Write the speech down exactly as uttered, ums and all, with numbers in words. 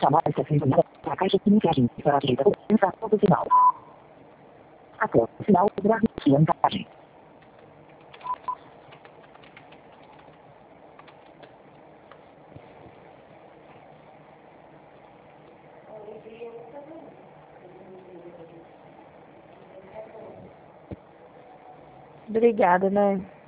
Chamar essa sintonizada a caixa de mensagem para a direita. Pensa todo final. Ator, final, Brasil, sua mensagem. Obrigada, né?